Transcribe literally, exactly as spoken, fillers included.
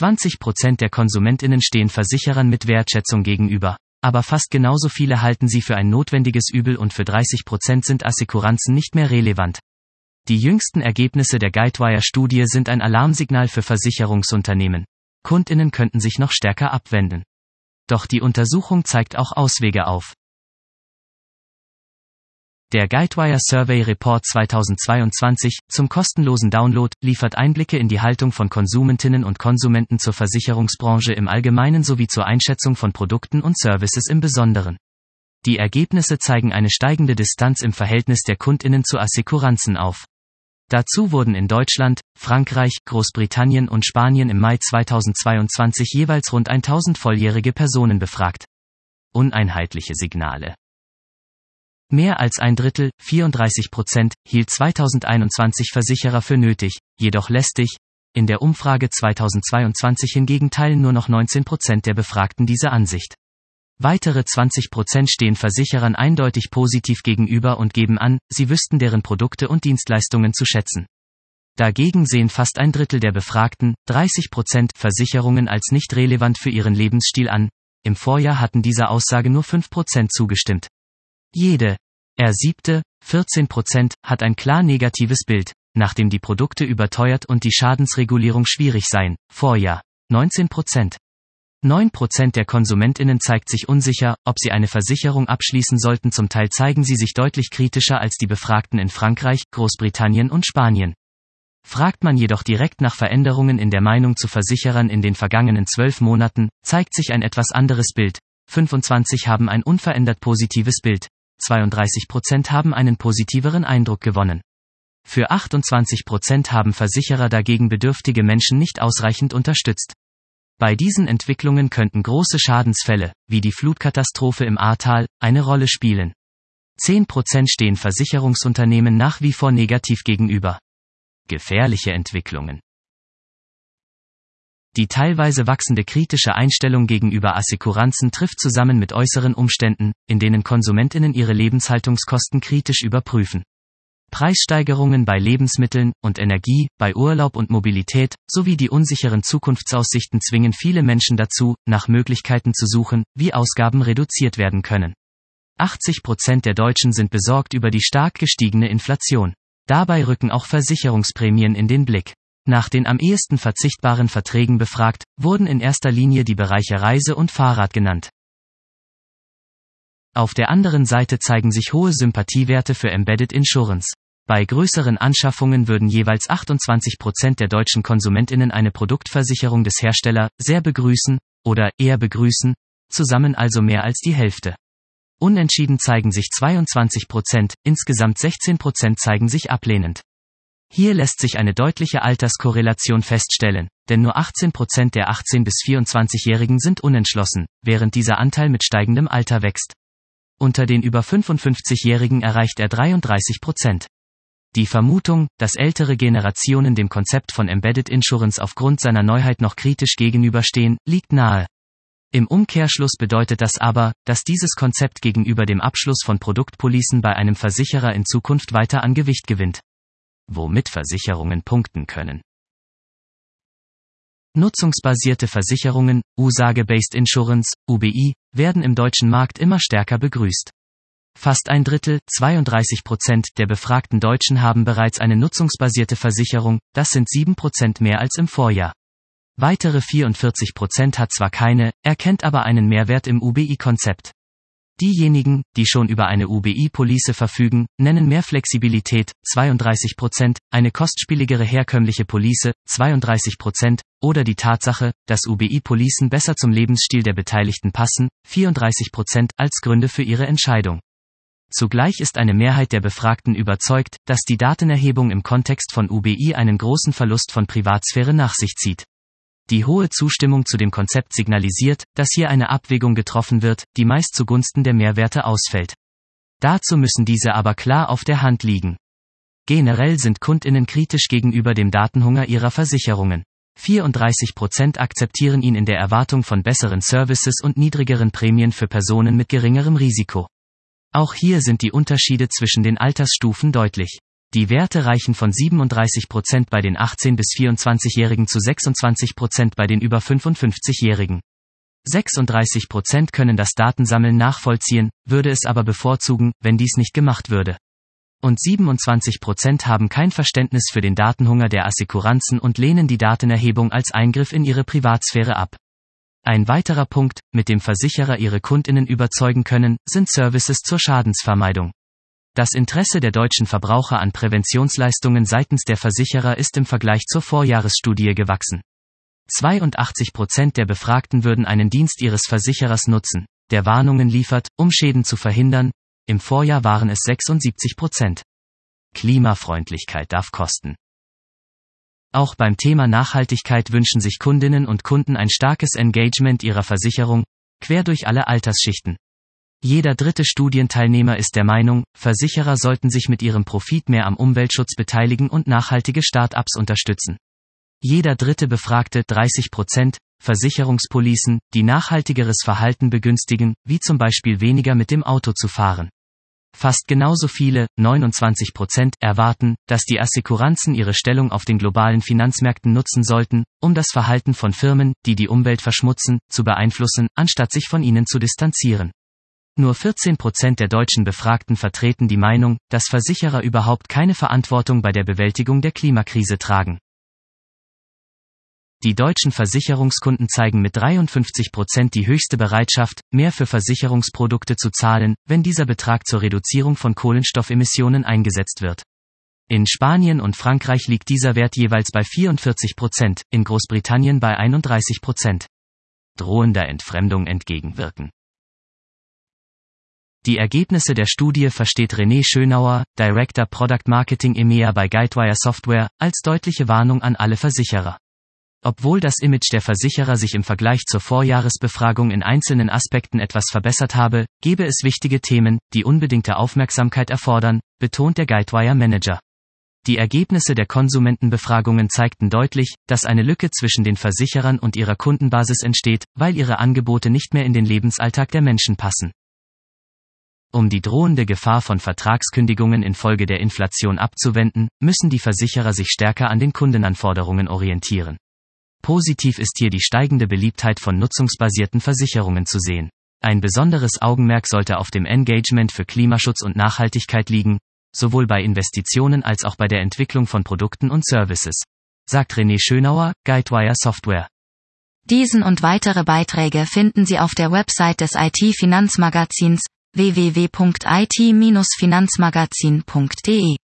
zwanzig Prozent der KonsumentInnen stehen Versicherern mit Wertschätzung gegenüber, aber fast genauso viele halten sie für ein notwendiges Übel und für dreißig Prozent sind Assekuranzen nicht mehr relevant. Die jüngsten Ergebnisse der Guidewire-Studie sind ein Alarmsignal für Versicherungsunternehmen. KundInnen könnten sich noch stärker abwenden. Doch die Untersuchung zeigt auch Auswege auf. Der Guidewire Survey Report zweitausendzweiundzwanzig zum kostenlosen Download liefert Einblicke in die Haltung von Konsumentinnen und Konsumenten zur Versicherungsbranche im Allgemeinen sowie zur Einschätzung von Produkten und Services im Besonderen. Die Ergebnisse zeigen eine steigende Distanz im Verhältnis der KundInnen zu Assekuranzen auf. Dazu wurden in Deutschland, Frankreich, Großbritannien und Spanien im Mai zweitausendzweiundzwanzig jeweils rund tausend volljährige Personen befragt. Uneinheitliche Signale. Mehr als ein Drittel, vierunddreißig Prozent, hielt zweitausendeinundzwanzig Versicherer für nötig, jedoch lästig. In der Umfrage zweitausendzweiundzwanzig hingegen teilen nur noch neunzehn Prozent der Befragten diese Ansicht. Weitere zwanzig Prozent stehen Versicherern eindeutig positiv gegenüber und geben an, sie wüssten deren Produkte und Dienstleistungen zu schätzen. Dagegen sehen fast ein Drittel der Befragten, dreißig Prozent, Versicherungen als nicht relevant für ihren Lebensstil an. Im Vorjahr hatten dieser Aussage nur fünf Prozent zugestimmt. Jede, er siebte, vierzehn Prozent, hat ein klar negatives Bild, nachdem die Produkte überteuert und die Schadensregulierung schwierig seien. Vorjahr, neunzehn Prozent. neun Prozent der KonsumentInnen zeigt sich unsicher, ob sie eine Versicherung abschließen sollten. Zum Teil zeigen sie sich deutlich kritischer als die Befragten in Frankreich, Großbritannien und Spanien. Fragt man jedoch direkt nach Veränderungen in der Meinung zu Versicherern in den vergangenen zwölf Monaten, zeigt sich ein etwas anderes Bild. fünfundzwanzig haben ein unverändert positives Bild. zweiunddreißig Prozent haben einen positiveren Eindruck gewonnen. Für achtundzwanzig Prozent haben Versicherer dagegen bedürftige Menschen nicht ausreichend unterstützt. Bei diesen Entwicklungen könnten große Schadensfälle, wie die Flutkatastrophe im Ahrtal, eine Rolle spielen. zehn Prozent stehen Versicherungsunternehmen nach wie vor negativ gegenüber. Gefährliche Entwicklungen. Die teilweise wachsende kritische Einstellung gegenüber Assekuranzen trifft zusammen mit äußeren Umständen, in denen KonsumentInnen ihre Lebenshaltungskosten kritisch überprüfen. Preissteigerungen bei Lebensmitteln und Energie, bei Urlaub und Mobilität, sowie die unsicheren Zukunftsaussichten zwingen viele Menschen dazu, nach Möglichkeiten zu suchen, wie Ausgaben reduziert werden können. achtzig Prozent der Deutschen sind besorgt über die stark gestiegene Inflation. Dabei rücken auch Versicherungsprämien in den Blick. Nach den am ehesten verzichtbaren Verträgen befragt, wurden in erster Linie die Bereiche Reise und Fahrrad genannt. Auf der anderen Seite zeigen sich hohe Sympathiewerte für Embedded Insurance. Bei größeren Anschaffungen würden jeweils achtundzwanzig Prozent der deutschen KonsumentInnen eine Produktversicherung des Herstellers sehr begrüßen oder eher begrüßen, zusammen also mehr als die Hälfte. Unentschieden zeigen sich zweiundzwanzig Prozent, insgesamt sechzehn Prozent zeigen sich ablehnend. Hier lässt sich eine deutliche Alterskorrelation feststellen, denn nur achtzehn Prozent der achtzehn- bis vierundzwanzigjährigen sind unentschlossen, während dieser Anteil mit steigendem Alter wächst. Unter den über fünfundfünfzigjährigen erreicht er dreiunddreißig Prozent. Die Vermutung, dass ältere Generationen dem Konzept von Embedded Insurance aufgrund seiner Neuheit noch kritisch gegenüberstehen, liegt nahe. Im Umkehrschluss bedeutet das aber, dass dieses Konzept gegenüber dem Abschluss von Produktpolicen bei einem Versicherer in Zukunft weiter an Gewicht gewinnt. Womit Versicherungen punkten können. Nutzungsbasierte Versicherungen, Usage-Based Insurance, U B I, werden im deutschen Markt immer stärker begrüßt. Fast ein Drittel, zweiunddreißig Prozent, der befragten Deutschen haben bereits eine nutzungsbasierte Versicherung, das sind sieben Prozent mehr als im Vorjahr. Weitere vierundvierzig Prozent hat zwar keine, erkennt aber einen Mehrwert im U B I-Konzept. Diejenigen, die schon über eine U B I-Police verfügen, nennen mehr Flexibilität, zweiunddreißig Prozent, eine kostspieligere herkömmliche Police, zweiunddreißig Prozent, oder die Tatsache, dass U B I-Policen besser zum Lebensstil der Beteiligten passen, vierunddreißig Prozent, als Gründe für ihre Entscheidung. Zugleich ist eine Mehrheit der Befragten überzeugt, dass die Datenerhebung im Kontext von U B I einen großen Verlust von Privatsphäre nach sich zieht. Die hohe Zustimmung zu dem Konzept signalisiert, dass hier eine Abwägung getroffen wird, die meist zugunsten der Mehrwerte ausfällt. Dazu müssen diese aber klar auf der Hand liegen. Generell sind KundInnen kritisch gegenüber dem Datenhunger ihrer Versicherungen. vierunddreißig Prozent akzeptieren ihn in der Erwartung von besseren Services und niedrigeren Prämien für Personen mit geringerem Risiko. Auch hier sind die Unterschiede zwischen den Altersstufen deutlich. Die Werte reichen von siebenunddreißig Prozent bei den achtzehn- bis vierundzwanzigjährigen zu sechsundzwanzig Prozent bei den über fünfundfünfzigjährigen. sechsunddreißig Prozent können das Datensammeln nachvollziehen, würde es aber bevorzugen, wenn dies nicht gemacht würde. Und siebenundzwanzig Prozent haben kein Verständnis für den Datenhunger der Assekuranzen und lehnen die Datenerhebung als Eingriff in ihre Privatsphäre ab. Ein weiterer Punkt, mit dem Versicherer ihre Kundinnen überzeugen können, sind Services zur Schadensvermeidung. Das Interesse der deutschen Verbraucher an Präventionsleistungen seitens der Versicherer ist im Vergleich zur Vorjahresstudie gewachsen. zweiundachtzig Prozent der Befragten würden einen Dienst ihres Versicherers nutzen, der Warnungen liefert, um Schäden zu verhindern. Im Vorjahr waren es sechsundsiebzig Prozent. Klimafreundlichkeit darf kosten. Auch beim Thema Nachhaltigkeit wünschen sich Kundinnen und Kunden ein starkes Engagement ihrer Versicherung, quer durch alle Altersschichten. Jeder dritte Studienteilnehmer ist der Meinung, Versicherer sollten sich mit ihrem Profit mehr am Umweltschutz beteiligen und nachhaltige Start-ups unterstützen. Jeder dritte Befragte, dreißig Prozent, Versicherungspolicen, die nachhaltigeres Verhalten begünstigen, wie zum Beispiel weniger mit dem Auto zu fahren. Fast genauso viele, neunundzwanzig Prozent, erwarten, dass die Assekuranzen ihre Stellung auf den globalen Finanzmärkten nutzen sollten, um das Verhalten von Firmen, die die Umwelt verschmutzen, zu beeinflussen, anstatt sich von ihnen zu distanzieren. Nur vierzehn Prozent der deutschen Befragten vertreten die Meinung, dass Versicherer überhaupt keine Verantwortung bei der Bewältigung der Klimakrise tragen. Die deutschen Versicherungskunden zeigen mit dreiundfünfzig Prozent die höchste Bereitschaft, mehr für Versicherungsprodukte zu zahlen, wenn dieser Betrag zur Reduzierung von Kohlenstoffemissionen eingesetzt wird. In Spanien und Frankreich liegt dieser Wert jeweils bei vierundvierzig Prozent, in Großbritannien bei einunddreißig Prozent. Drohender Entfremdung entgegenwirken. Die Ergebnisse der Studie versteht René Schönauer, Director Product Marketing E M E A bei Guidewire Software, als deutliche Warnung an alle Versicherer. Obwohl das Image der Versicherer sich im Vergleich zur Vorjahresbefragung in einzelnen Aspekten etwas verbessert habe, gebe es wichtige Themen, die unbedingte Aufmerksamkeit erfordern, betont der Guidewire Manager. Die Ergebnisse der Konsumentenbefragungen zeigten deutlich, dass eine Lücke zwischen den Versicherern und ihrer Kundenbasis entsteht, weil ihre Angebote nicht mehr in den Lebensalltag der Menschen passen. Um die drohende Gefahr von Vertragskündigungen infolge der Inflation abzuwenden, müssen die Versicherer sich stärker an den Kundenanforderungen orientieren. Positiv ist hier die steigende Beliebtheit von nutzungsbasierten Versicherungen zu sehen. Ein besonderes Augenmerk sollte auf dem Engagement für Klimaschutz und Nachhaltigkeit liegen, sowohl bei Investitionen als auch bei der Entwicklung von Produkten und Services, sagt René Schönauer, Guidewire Software. Diesen und weitere Beiträge finden Sie auf der Website des I T-Finanzmagazins w w w punkt i t Bindestrich finanzmagazin punkt d e.